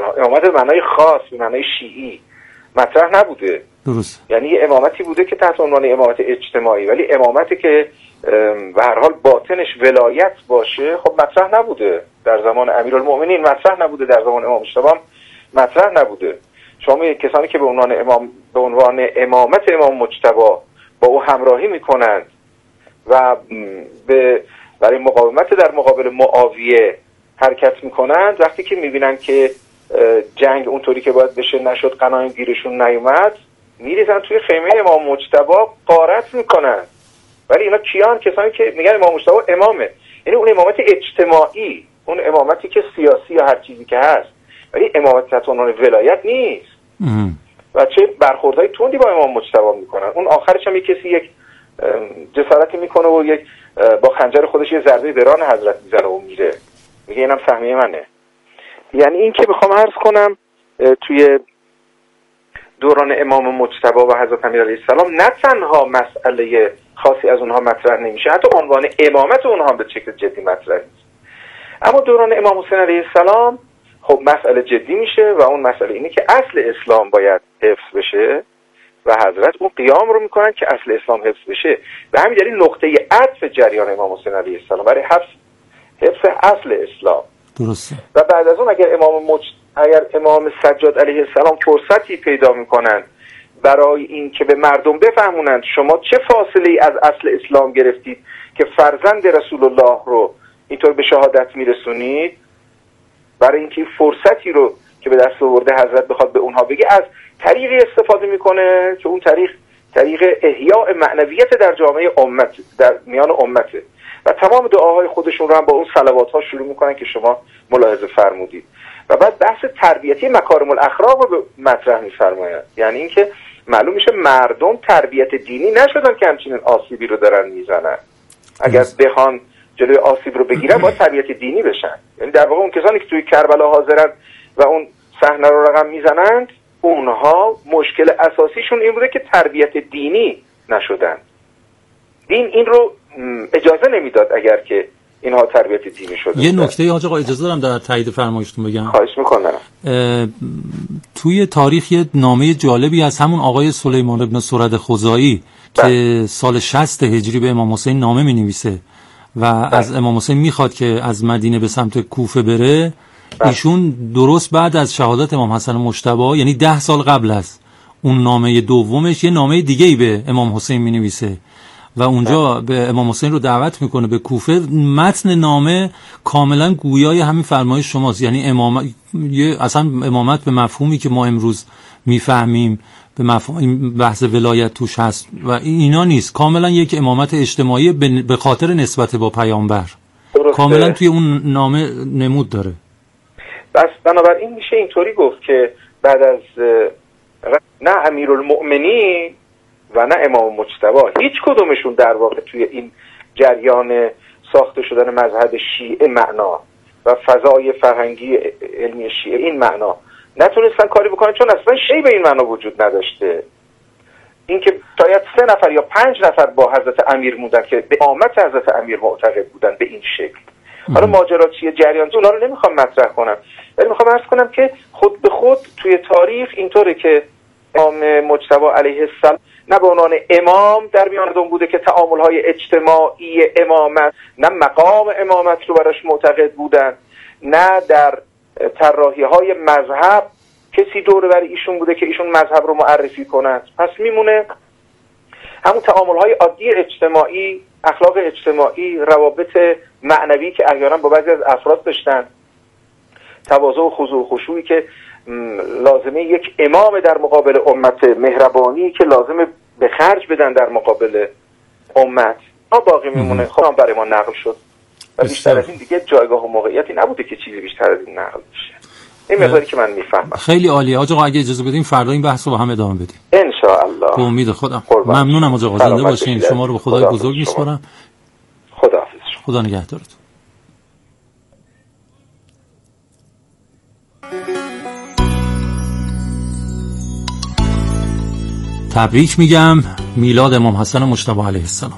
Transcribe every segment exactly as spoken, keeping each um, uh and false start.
تنها امامت به معنای خاص، به معنای شیعی مطرح نبوده. درست. یعنی یه امامتی بوده که تحت عنوان امامت اجتماعی، ولی امامتی که به هر حال باطنش ولایت باشه خب مطرح نبوده. در زمان امیرالمؤمنین مطرح نبوده، در زمان امام مجتبی مطرح نبوده. شما کسانی که به عنوان امام به عنوان امامت امام مجتبی با او همراهی میکنند و به برای مقاومت در مقابل معاویه حرکت میکنند، وقتی که میبینن که جنگ اونطوری که باید بشه نشد، غنایم گیرشون نیومد، میریزن توی خیمه امام مجتبی غارت میکنن. ولی اینا کیان؟ کسانی که میگن امام مجتبی امامه، یعنی اون امامت اجتماعی، اون امامتی که سیاسی یا هر چیزی که هست، ولی امامت تحت عنوان ولایت نیست. ام. و چه برخوردهای تندی با امام مجتبی میکنن. اون آخرش هم یک کسی یک جسارتی میکنه و یک با خنجر خودش یه ضربه به ران حضرت میزنه و میره، میگه اینم سهمیه منه. یعنی این که میخوام عرض کنم توی دوران امام مجتبی و حضرت امیر علیه السلام نه تنها مسئله خاصی از اونها مطرح نمیشه، حتی عنوان امامت اونها به شکل جدی مطرح نیست. اما دوران امام حسین علیه السلام خب مسئله جدی میشه و اون مسئله اینه که اصل اسلام باید حفظ بشه و حضرت اون قیام رو میکنن که اصل اسلام حفظ بشه. به همین دلیل نقطه عطف جریان امام حسین علیه السلام برای حفظ حفظ اصل اسلام. درسته. و بعد از اون اگر امام مج... اگر امام سجاد علیه السلام فرصتی پیدا میکنن برای این که به مردم بفهمونند شما چه فاصله ای از اصل اسلام گرفتید که فرزند رسول الله رو اینطور به شهادت میرسونید، برای اینکه فرصتی رو که به دست آورده حضرت بخواد به اونها بگه، از طریقی استفاده میکنه که اون طریق طریق احیاء معنویت در جامعه امت، در میان امته، و تمام دعاهای خودشون رو هم با اون صلوات ها شروع میکنن که شما ملاحظه فرمودید. و بعد بحث تربیتی مکارم الاخلاق رو مطرح میفرمایند. یعنی اینکه معلوم میشه مردم تربیت دینی نشدن که همچنین آسیبی رو دارن میزنن. اگر بخوان جلوی آسیب رو بگیرن باید تربیت دینی بشن. یعنی در واقع اون کسانی که توی کربلا حاضرن و اون صحنه رو رقم میزنند، اونها مشکل اساسیشون این بوده که تربیت دینی نشدن. دین این رو اجازه نمیداد اگر که اینها تربیت دینی شده. یه نکته حاج آقا اجازه دارم در تایید فرمایشتون بگم. خواهش میکنم. توی تاریخ یه نامه جالبی از همون آقای سلیمان ابن سرد خزاعی که سال شصت هجری به امام حسین نامه مینویسه و از امام حسین میخواد که از مدینه به سمت کوفه بره. ایشون درست بعد از شهادت امام حسن مجتبی، یعنی ده سال قبل از اون نامه دومش، یه نامه دیگه‌ای به امام حسین مینویسه و اونجا به امام حسین رو دعوت میکنه به کوفه. متن نامه کاملا گویای همین فرمایش شماست، یعنی امامت، اصلا امامت به مفهومی که ما امروز میفهمیم، به مفهوم بحث ولایت توش هست و اینا نیست. کاملا یک امامت اجتماعی به خاطر نسبت با پیامبر. کاملا توی اون نامه نمود داره. بس بنابراین میشه اینطوری گفت که بعد از نه امیرالمؤمنین و نه امام مجتبی هیچ کدومشون در واقع توی این جریان ساخته شدن مذهب شیعه معنا و فضای فرهنگی علمی شیعه این معنا نتونستن کاری بکنن، چون اصلا شیعه به این معنا وجود نداشته. اینکه شاید سه نفر یا پنج نفر با حضرت امیر موندن که به امامت حضرت امیر معتقد بودن به این شکل. حالا ماجرا چیه، جریان چیه، اونا رو نمیخوام مطرح کنم، ولی میخوام عرض کنم که خود به خود توی تاریخ اینطوره که امام مجتبی علیه السلام نه به عنوان امام در میان مردم بوده که تعامل‌های اجتماعی امامت، نه مقام امامت رو براش معتقد بودن، نه در طراحی‌های مذهب کسی دور بر ایشون بوده که ایشون مذهب رو معرفی کنند. پس میمونه همون تعامل‌های عادی اجتماعی، اخلاق اجتماعی، روابط معنوی که احیانا با بعضی از افراد داشتن، تواضع و خضوع و خشوعی که لازمه یک امام در مقابل امت، مهربانی که لازمه به خرج بدن در مقابل امت، ما باقی میمونه. خودم برای ما نقل شد و بیشتر از این دیگه جایگاه و موقعیتی نبوده که چیزی بیشتر از این نقل بشه. این مقداری که من میفهمم. خیلی عالیه آقا. اگه اجازه بدین فردا این بحث رو با هم ادامه بدیم ان شاء الله. به امید خودم. ممنونم آقا. زنده باشین. شما رو به خدای بزرگ میسپارم. خداحافظ. خدا نگهدارتون. تبریک میگم میلاد امام حسن مجتبی علیه السلام.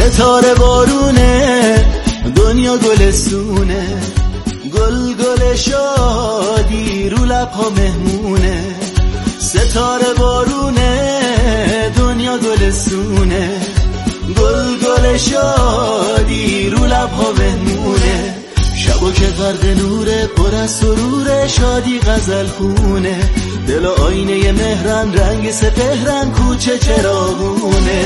ستاره بارونه دنیا گلستونه، گل گل شادی رو لبها مهمونه. ستاره بارونه دنیا گلستونه، گل گل شادی رو لبها مهمونه. شبا که غرق نوره پر از سروره، شادی غزل خونه. دل آینه مهرن رنگ سپهرن کوچه چراغونه.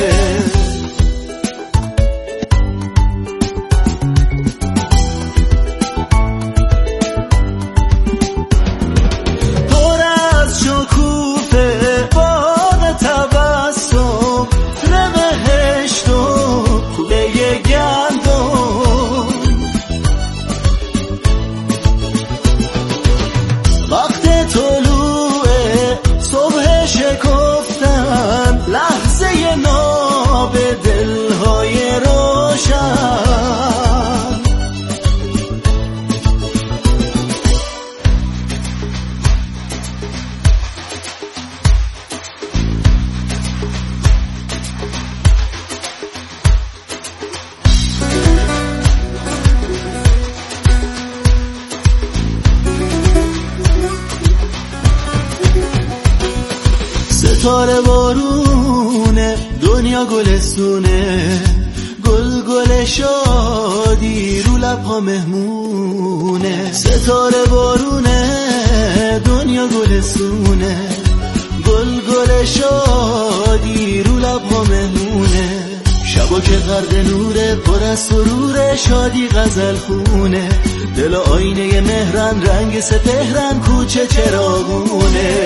ستاره بارونه دنیا گلستونه، گل گل شادی رو لبها مهمونه. ستاره بارونه دنیا گلستونه، گل گل شادی رو لبها مهمونه. شبا که غرق نوره پر از سروره، شادی غزل خونه. دل آینه مهرن رنگ سپهرن کوچه چراغونه.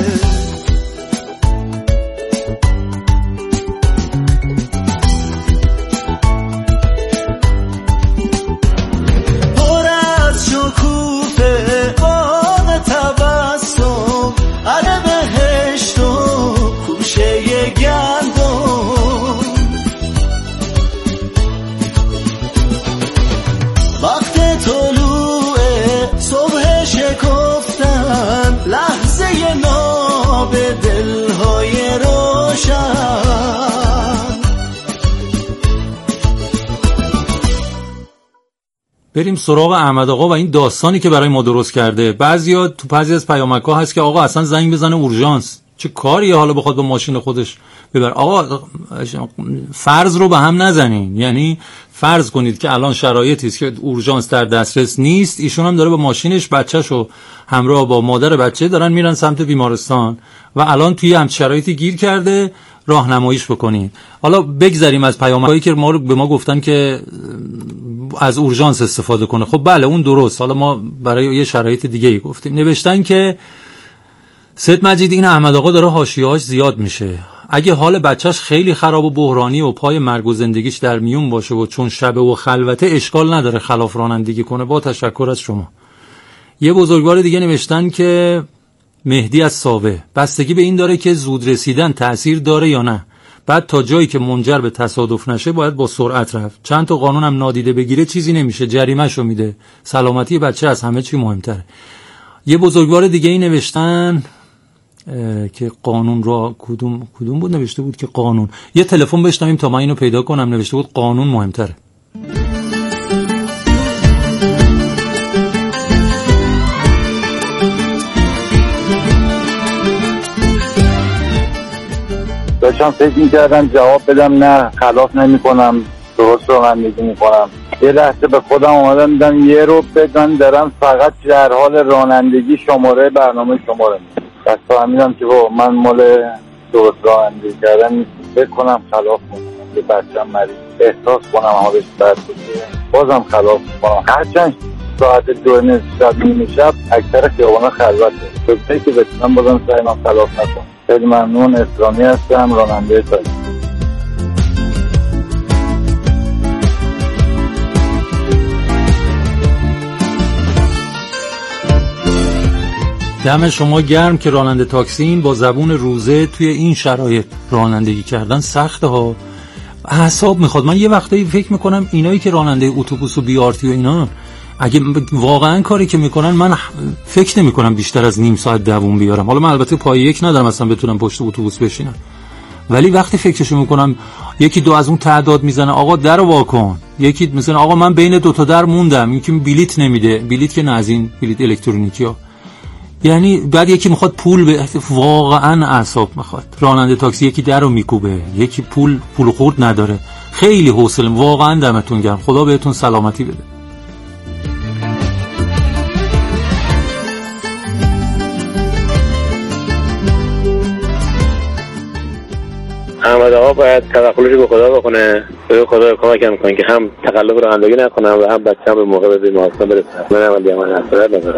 بریم سراغ احمد آقا و این داستانی که برای ما درست کرده. بعضیا تو بعضی از پیامک‌ها هست که آقا اصلا زنگ بزنه اورژانس، چه کاریه حالا بخواد با ماشین خودش ببر. آقا فرض رو به هم نزنین، یعنی فرض کنید که الان شرایطی است که اورژانس در دسترس نیست، ایشون هم داره با ماشینش بچه‌شو همراه با مادر بچه دارن میرن سمت بیمارستان و الان توی هم شرایطی گیر کرده، راهنماییش بکنین. حالا بگذریم از پیامک‌هایی که ما رو به ما گفتن که از اورژانس استفاده کنه. خب بله اون درست، حالا ما برای یه شرایط دیگه ای گفتیم. نوشتن که سید مجید این احمد آقا داره حاشیه‌هاش زیاد میشه، اگه حال بچهش خیلی خراب و بحرانی و پای مرگ و زندگیش در میون باشه و چون شبه و خلوته اشکال نداره خلاف رانندگی کنه. با تشکر از شما. یه بزرگوار دیگه نوشتن که مهدی از ساوه، بستگی به این داره که زود رسیدن تأثیر داره یا نه. بعد تا جایی که منجر به تصادف نشه باید با سرعت رفت. چند تا قانون هم نادیده بگیره چیزی نمیشه، جریمه‌شو میده. سلامتی بچه از همه چی مهمتره. یه بزرگوار دیگه ای نوشتن که قانون را کدوم کدوم بود نوشته بود که قانون، یه تلفن بشنویم تا من اینو پیدا کنم. نوشته بود قانون مهمتره. داشتم فکر می‌کردم جواب بدم، نه خلاف نمی‌کنم، درست رانندگی می‌کنم. یه لحظه به خودم اومدم دیدم یه رو بدن دارم فقط در حال رانندگی شماره برنامه شماره می‌دم. پس فهمیدم که با من مال درست رانندگی کردن نیست. فکر کنم خلاف کنم، یه بچه‌م مریض احساس کنم حالش بد باشه بازم خلاف کنم. هرچند ساعت دو نصف شب نیمه شب اکثر خیابانا خلوته، فکر که بتونم بازم سعی کنم خلاف نکنم. خیلی ممنون. اسلامی هستم، راننده تاکسی. دم شما گرم که راننده تاکسی این با زبون روزه توی این شرایط رانندگی کردن سخته ها، اعصاب میخواد. من یه وقتایی فکر میکنم اینایی که راننده اتوبوس و بیارتی و اینا اگه واقعا کاری که میکنن من فکر نمیکنم بیشتر از نیم ساعت دووم بیارم. حالا من البته پای یک ندارم اصلا بتونم پشت اتوبوس بشینم، ولی وقتی فکرشو میکنم یکی دو از اون تعداد میزنه آقا در رو واکن، یکی مثلا آقا من بین دو تا در موندم، یکی بلیت نمیده، بلیت که نه از این بلیت الکترونیکی ها، یعنی بعد یکی میخواد پول به واقعا اعصاب میخواد، راننده تاکسی یکی در رو میکوبه، یکی پول پول خورد نداره. خیلی حوصله، واقعا دمتون گرم، خدا بهتون سلامتی بده. احمد آقا باید توکلش به خدا بکنه، به خدا کمکم کنه که هم تقلب رانندگی نکنم و هم بچه‌م به موقع به بیمارستان برسه. من عملی امان نصرت ندارم.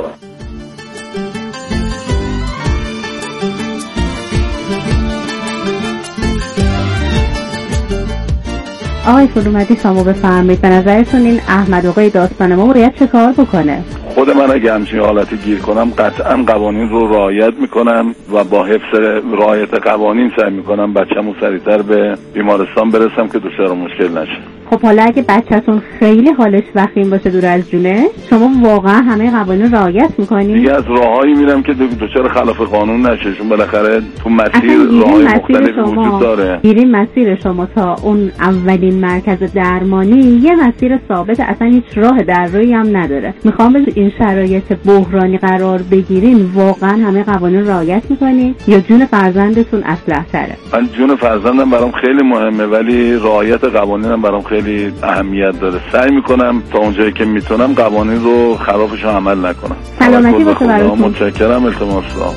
آقای فرومدی شما بفرمایید به نظرتون این احمد آقای داستان ما باید چه کار بکنه؟ خود من اگه همچین حالتی گیر کنم قطعا قوانین رو رعایت میکنم و با حفظ رعایت قوانین سعی میکنم بچه‌مو سریعتر به بیمارستان برسم که دچار مشکل نشه. خب حالا اگه بچه‌تون خیلی حالش وخیم باشه دور از جونه، شما واقعا همه قوانین رعایت میکنید؟ دیگه از راههایی میرم که دچار خلاف قانون نشه، چون بالاخره تو مسیر راههای مختلفی وجود داره. گیریم مسیر شما تا اون اولین مرکز درمانی یه مسیر ثابت، اصلا هیچ راه در روی هم نداره. میخوام به این شرایط بحرانی قرار بگیرین، واقعا همه قوانین رعایت میکنید یا جون فرزندتون اصلح تره؟ من جون فرزندم برام خیلی مهمه، ولی رعایت قوانینم برام خیلی اهمیت داره. سعی میکنم تا اونجایی که میتونم قوانین رو خلافش رو عمل نکنم. سلامتی باشه براتون. متشکرم. التماس دارم.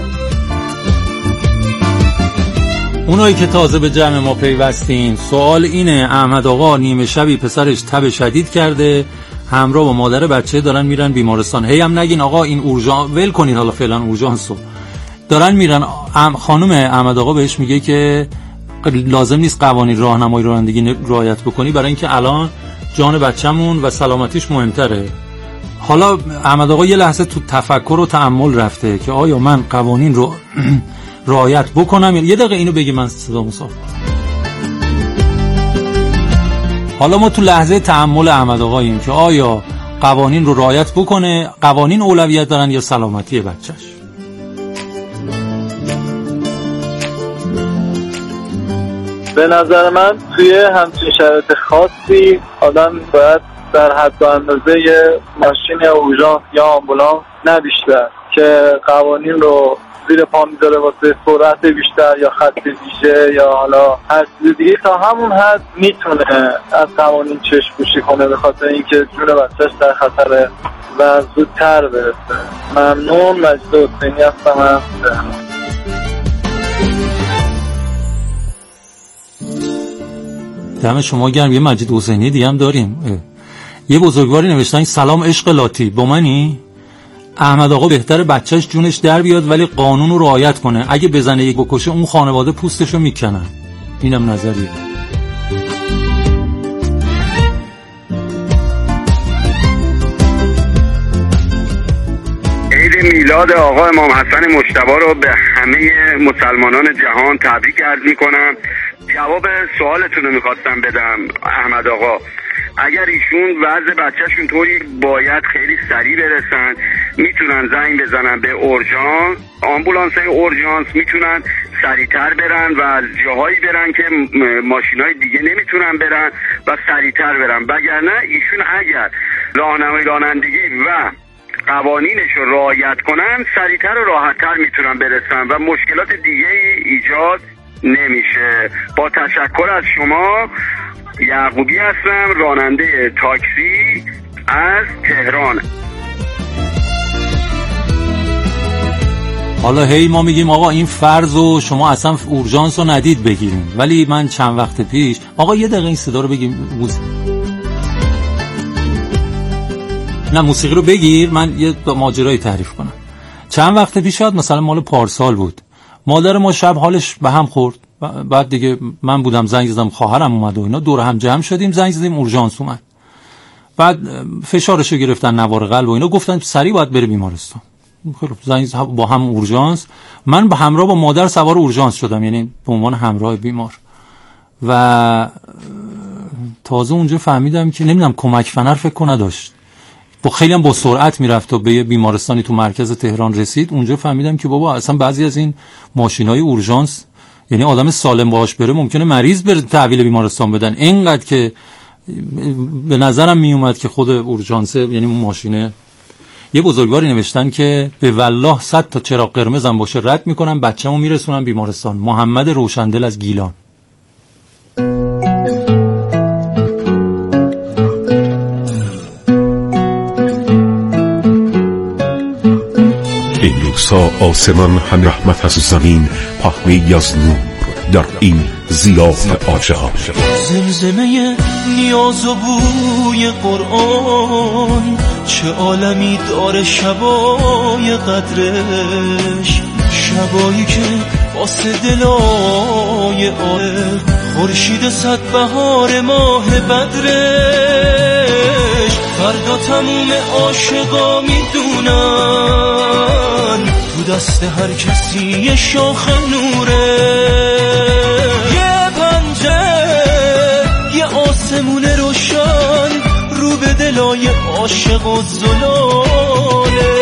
اونایی که تازه به جمع ما پیوستین، سوال اینه: احمد آقا نیمه شبی پسرش تب شدید کرده، همراه با مادر بچه دارن میرن بیمارستان. هی هم نگین آقا این اورژانس ول کنین، حالا فعلا اورژانسو دارن میرن. خانم احمد آقا بهش میگه که لازم نیست قوانین راهنمایی رانندگی رعایت بکنی، برای اینکه الان جان بچه‌مون و سلامتیش مهمتره. حالا احمد آقا یه لحظه تو تفکر و تأمل رفته که آیا من قوانین رو رعایت بکنم. یه دقیقه اینو بگی من صدامو صاف. حالا ما تو لحظه تأمل احمد آقاییم که آیا قوانین رو رعایت بکنه، قوانین اولویت دارن یا سلامتی بچه‌ش. به نظر من توی همچین شرایط خاصی آدم باید در حد و اندازه ماشین اورژانس یا آمبولانس نه بیشتر که قوانین رو زیر پا میذاره واسه سرعت بیشتر یا خط ویژه یا حالا هر چیز دیگه، تا همون حد میتونه از قوانین چشم پوشی کنه به خاطر اینکه جون بچه‌ش در خطره و زودتر برسه. ممنون. مجید حسینی هستم از تهران. دم شما گرم. یه مجید حسینی دیگه هم داریم. اه. یه بزرگواری نوشتن سلام عشق لاتی، با منی؟ احمد آقا بهتره بچهش جونش در بیاد ولی قانون رو رعایت کنه. اگه بزنه یک بکشه اون خانواده پوستشو میکنن. اینم نظریه. عید میلاد آقا امام حسن مجتبی رو به همه مسلمانان جهان تبریک عرض میکنم. جواب سوالتون رو میخواستم بدم احمد آقا. اگر ایشون وضع بچهشون طوری باید خیلی سریع برسن، میتونن زنگ بزنن به اورژانس، آمبولانس های اورژانس میتونن سریعتر برن و از جاهایی برن که ماشینای دیگه نمیتونن برن و سریعتر برن. وگرنه ایشون اگر راهنمای رانندگی و قوانینش رو رعایت کنن سریعتر و راحتتر میتونن برسن و مشکلات دیگه ایجاد نمیشه. با تشکر از شما. یعقوبی هستم، راننده تاکسی از تهران. حالا هی ما میگیم آقا این فرض و شما اصلا اورژانس رو ندید بگیریم، ولی من چند وقت پیش آقا یه دقیقه این صدا رو بگیم موز... نه موسیقی رو بگیر، من یه ماجرایی تعریف کنم. چند وقت پیش شد، مثلا مال پارسال بود، مادر ما شب حالش به هم خورد، بعد دیگه من بودم زنگ زدم، خواهرم اومد و اینا دور هم جمع شدیم، زنگ زدیم اورژانس اومد، بعد فشارشو گرفتن، نوار قلب و اینا، گفتن سریع باید بره بیمارستان. خب زنگ با هم اورژانس، من به همراه با مادر سوار اورژانس شدم، یعنی به عنوان همراه بیمار، و تازه اونجا فهمیدم که نمیدونم کمک فنر فکر کنه داشت، با خیلی هم با سرعت میرفت و به یه بیمارستانی تو مرکز تهران رسید. اونجا فهمیدم که بابا اصلا بعضی از این ماشینای اورژانس یعنی آدم سالم باهاش بره ممکنه مریض بره تحویل بیمارستان بدن. اینقدر که به نظرم می اومد که خود اورژانس یعنی اون ماشینه. یه بزرگواری نوشتن که به والله صد تا چراغ قرمزم باشه رد میکنم بچه‌مو میرسونم بیمارستان. محمد روشندل از گیلان. این روزها آسمان هم رحمت از زمین پهنه‌ای از نور در این ضیاف عاشقان. زمزمه نیاز و بوی قرآن چه عالمی داره شبای قدرش، شبایی که واسه دلای آه خورشید صد بهار ماه بدرش. فردا تموم عاشقا میدونن تو دست هر کسی یه شاخ نوره، یه پنجه یه آسمون روشن رو به دلای عاشق و زلاله.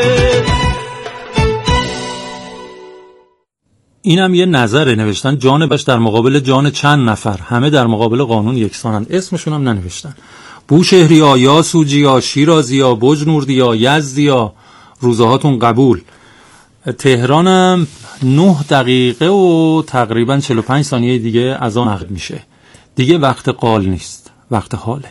اینم یه نظره نوشتن جان بش در مقابل جان چند نفر، همه در مقابل قانون یکسانند. اسمشون هم ننوشتن. بوشهریا، یا سوجیا، شیرازیا، بجنوردیا، یزدیا، روزهاتون قبول. تهرانم نه دقیقه و تقریبا چهل و پنج ثانیه دیگه از آن عقد میشه. دیگه وقت قال نیست، وقت حاله.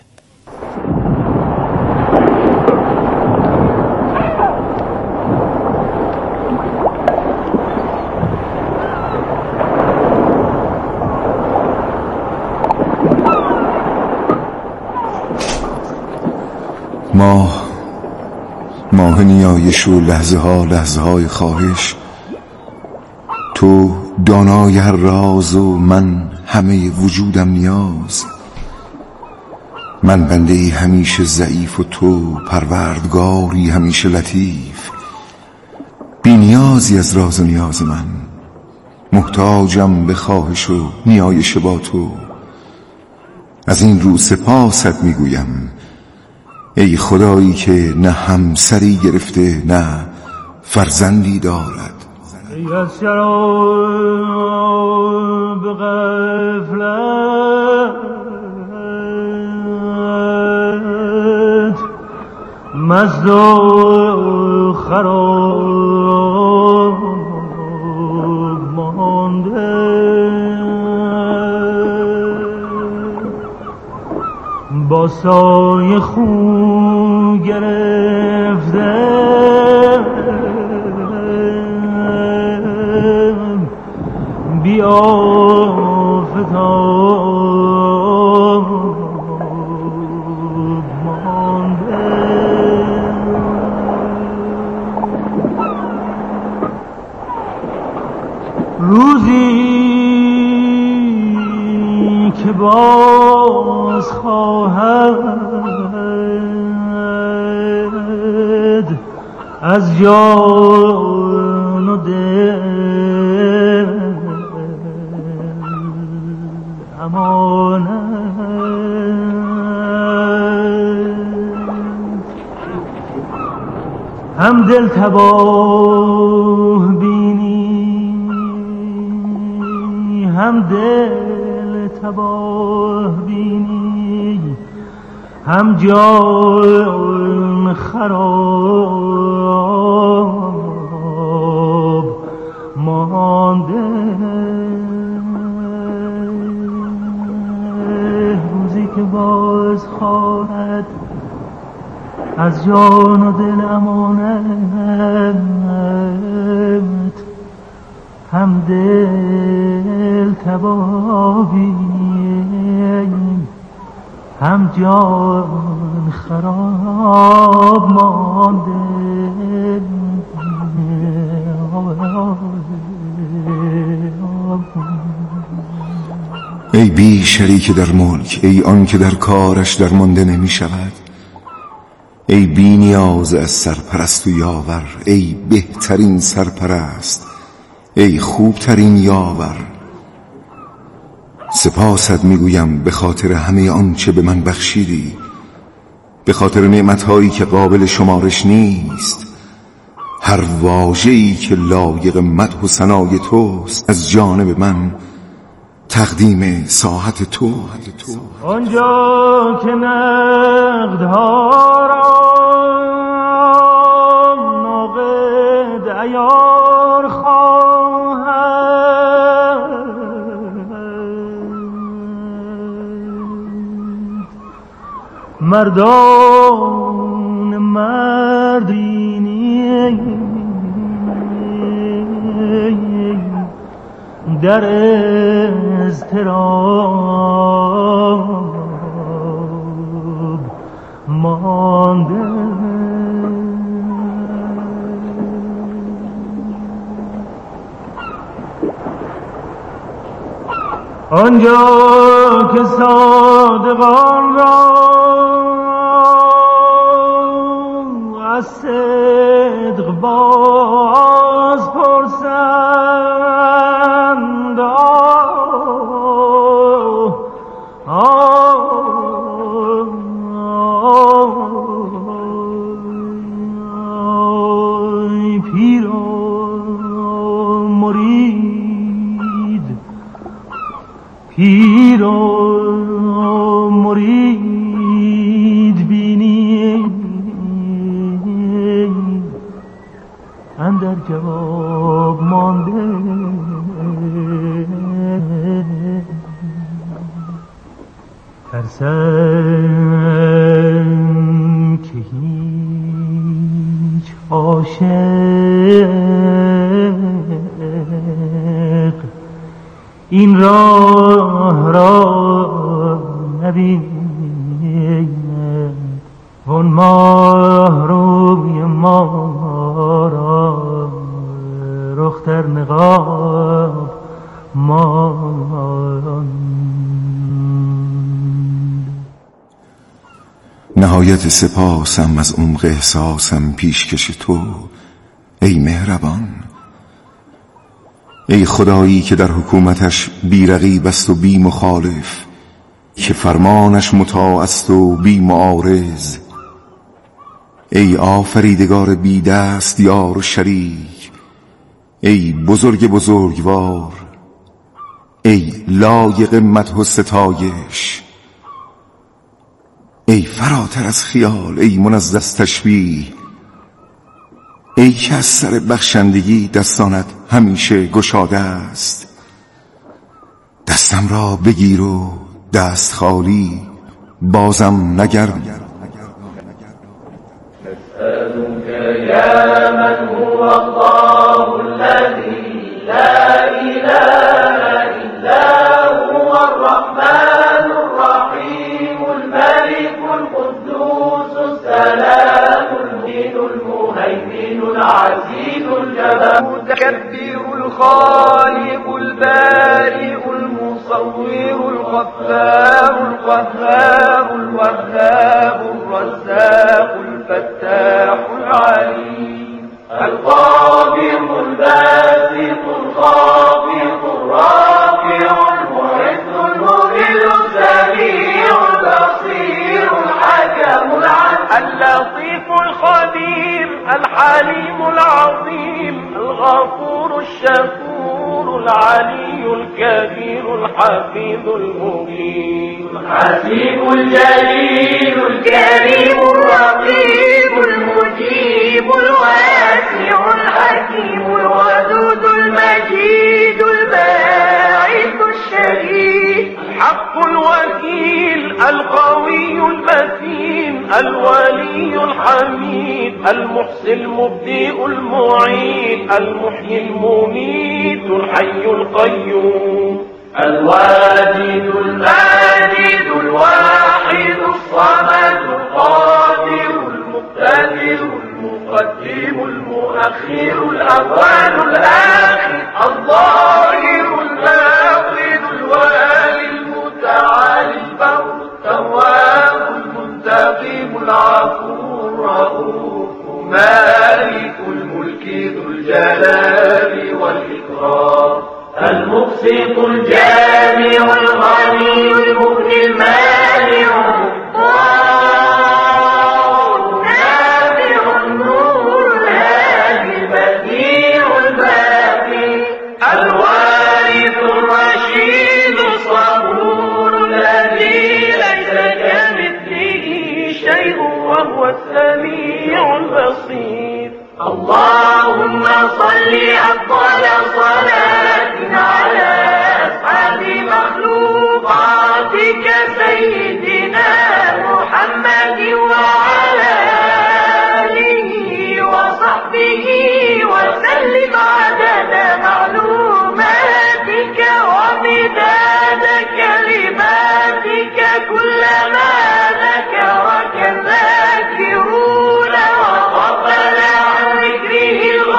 ماه ماه نیایش و لحظه ها لحظه های خواهش، تو دانای هر راز و من همه وجودم نیاز. من بنده ای همیشه ضعیف و تو پروردگاری همیشه لطیف. بی نیازی از راز و نیاز من، محتاجم به خواهش و نیایش با تو. از این رو سپاست میگویم ای خدایی که نه همسری گرفته نه فرزندی دارد. ای از شراب غفلت مزد و خراب مانده، با سایه خون گرفته بیا فتاب مانده. روزی که باز خواهد از جان و دل امانت، هم دل تباه بینی هم دل تباه بینی، هم جان خراب مانده. روزی که باز خواهد از جان و دل امانت، هم دل تبابیم هم جان خراب مانده. ای بی شریک در ملک، ای آن که در کارش در مانده نمی شود، ای بی نیاز از سرپرست و یاور، ای بهترین سرپرست، ای خوبترین یاور. سپاست میگویم به خاطر همه آنچه به من بخشیدی، به خاطر نعمتهایی که قابل شمارش نیست، هر واژه‌ای که لایق مدح و ثنای توست از جانب من تقدیم ساحت تو. آنجا که نقدها را ناقد عیار خواهد مردان مردینی در اضطراب مانده آنجا که صادقان را از صدق باز پرسند آی پیر و مرید پیر و مرید بینی اندر جواب مانده ترسم که هیچ عاشق این راه را نبیند وان ماه روی ما را رخ در نقاب ماند. نهایت سپاسم از عمق احساسم پیشکش تو ای مهربان، ای خدایی که در حکومتش بی رقیب است و بی مخالف، که فرمانش مطاع است و بی معارض. ای آفریدگار بی دست یار و شریک، ای بزرگ بزرگوار، ای لایق مدح و ستایش، ای فراتر از خیال، ای منزه از تشبیه، ای که از سر بخشندگی دستانت همیشه گشاده است. دستم را بگیر و دست خالی بازم نگردان. نسألك يا من هو الله الذي لا إله إلا هو الرحمن الرحيم الملك القدوس السلام المؤمن المهيمن العزيز الجبار المتكبر الخالق البارئ المصور الغفار القهار الوهاب الرزاق الفتاح العليم القابض الباسط الخافض الرافع المعز المذل السميع البصير الحكم العدل اللطيف الخبير الحليم العظيم الغفور الشكور العلي الكبير الحفيظ المبين الحسيب الجليل الكريم الرقيب المجيب الواسع الحكيم الودود المجيد الباعث الشهيد الحق الوكيل القوي المتين الولي الحميد المحصي المبدئ المعيد المحيي المميت الحي القيوم الواجد الماجد الواحد الصمد القادر المقتدر المقدم المؤخر الأول الآخر الظاهر الباطن الوالي المتعالي البر التواب المنتقم العفو الرؤوف مالك الملك ذو الجلال والإكرام المقسط الجامع الغني المغني المانع النافع النور الهادي اللهم صل أفضل صلاة على أسعد مخلوقاتك سيدنا محمد وعلى آله وصحبه وسلم عدد معلوماتك ومداد كلماتك كلما ذكرك الذاكرون وغفل عن ذكره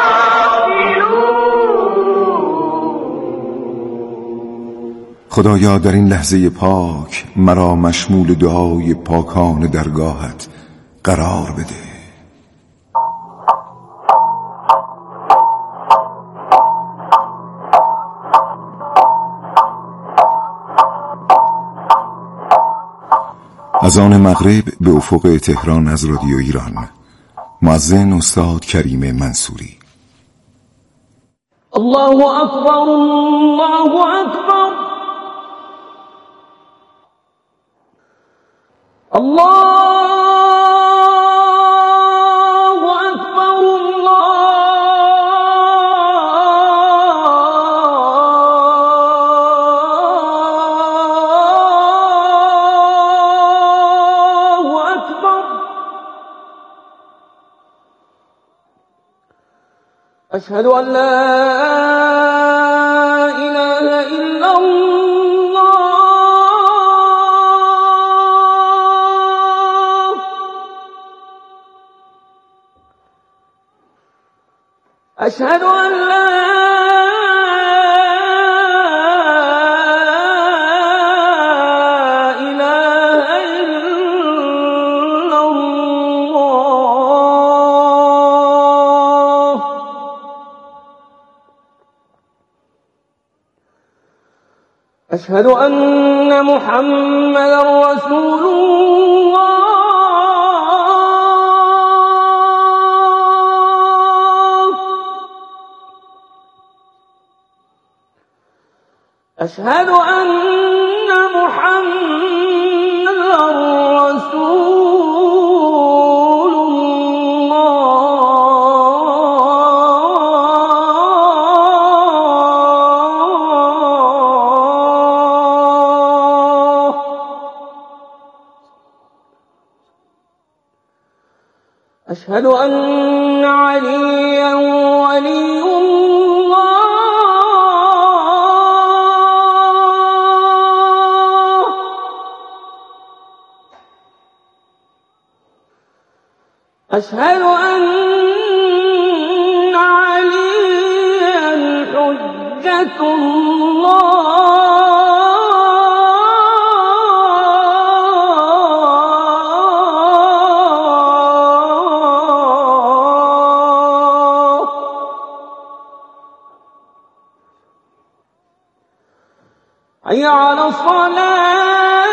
الغافلون. خدایا در این لحظه پاک مرا مشمول دعای پاکان درگاهت قرار بده. از آن مغرب به افق تهران از رادیو ایران. مؤذن استاد کریم منصوری. الله اکبر الله اکبر الله أشهد أن لا إله إلا الله. أشهد أن لا أشهد أن محمدا رسول الله. أشهد أن محمدا رسول الله. أشهد أن عليا ولي الله. أشهد أن عليا حجة الله. حي على الصلاة.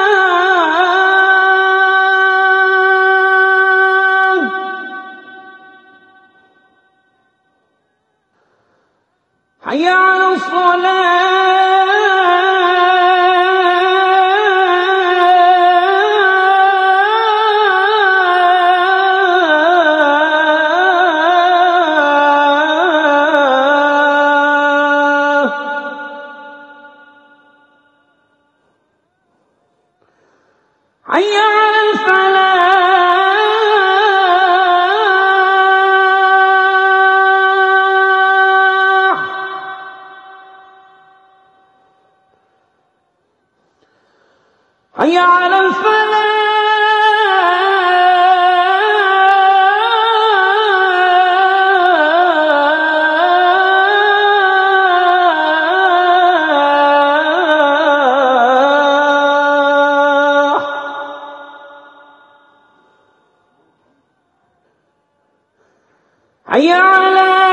حي على الصلاة. حي على